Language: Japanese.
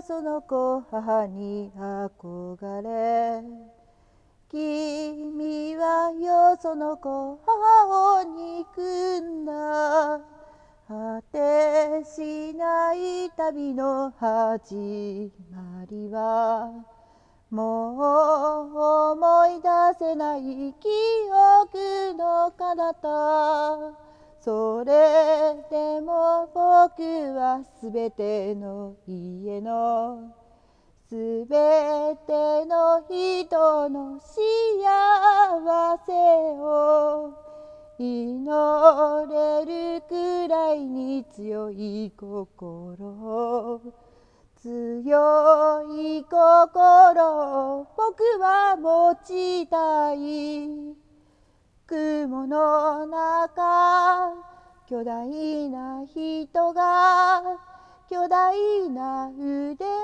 その子母に憧れ、君はよその子母を憎んだ。果てしない旅の始まりは、もう思い出せない記憶の彼方。それでも僕はすべての家のすべての人の幸せを祈れるくらいに強い心、強い心を僕は持ちたい。雲の中、巨大な人が巨大な腕